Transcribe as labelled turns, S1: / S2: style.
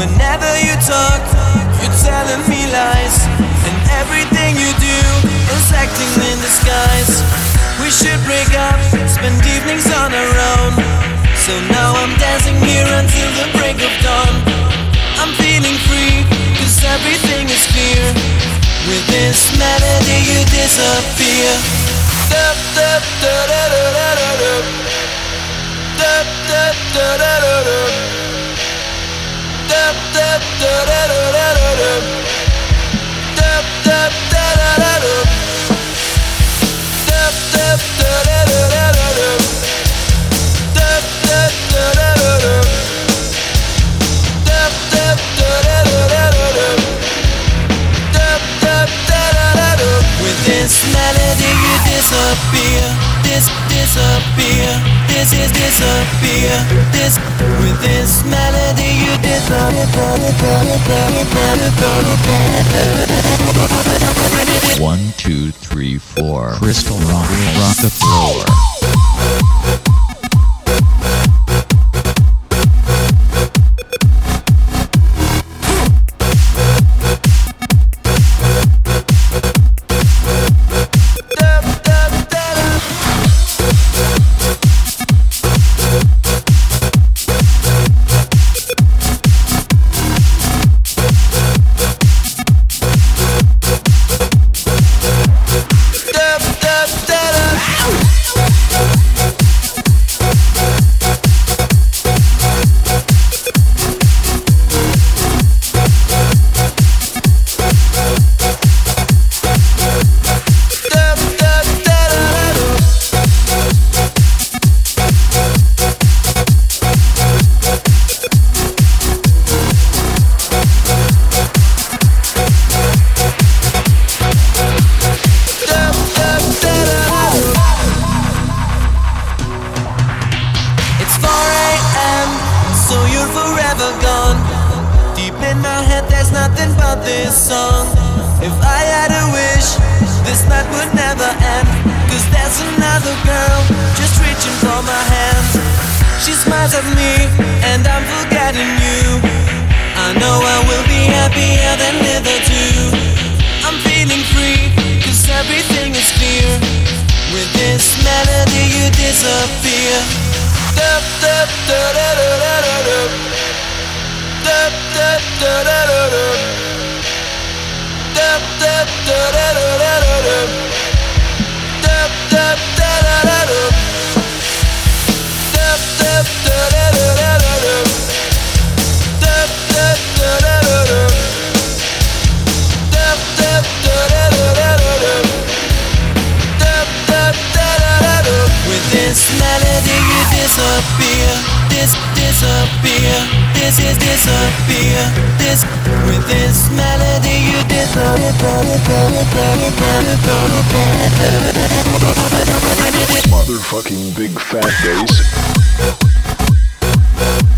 S1: Whenever you talk, you're telling me lies, and everything you do is acting in disguise. We should break up, spend evenings on our own. So now I'm dancing here until the break of dawn. I'm feeling free, cause everything is clear. With this melody you disappear. Dup, dup, da, da, da, da, da, da. Dup, dup, da, da, da, da. Dup, dup, da, da, da, da, da. Dup, dup, da, da, da, da. Dup, dup, da, da, da, da, da. Dup, dup, da, da, da, da. Dup, dup, da, da, da, da, da. Dup, dup, da, da, da, da. With this melody you disappear. Disappear. This is disappear. With this melody you disappear.
S2: 1, 2, 3, 4. Crystal rock the floor.
S3: Motherfucking big fat bass.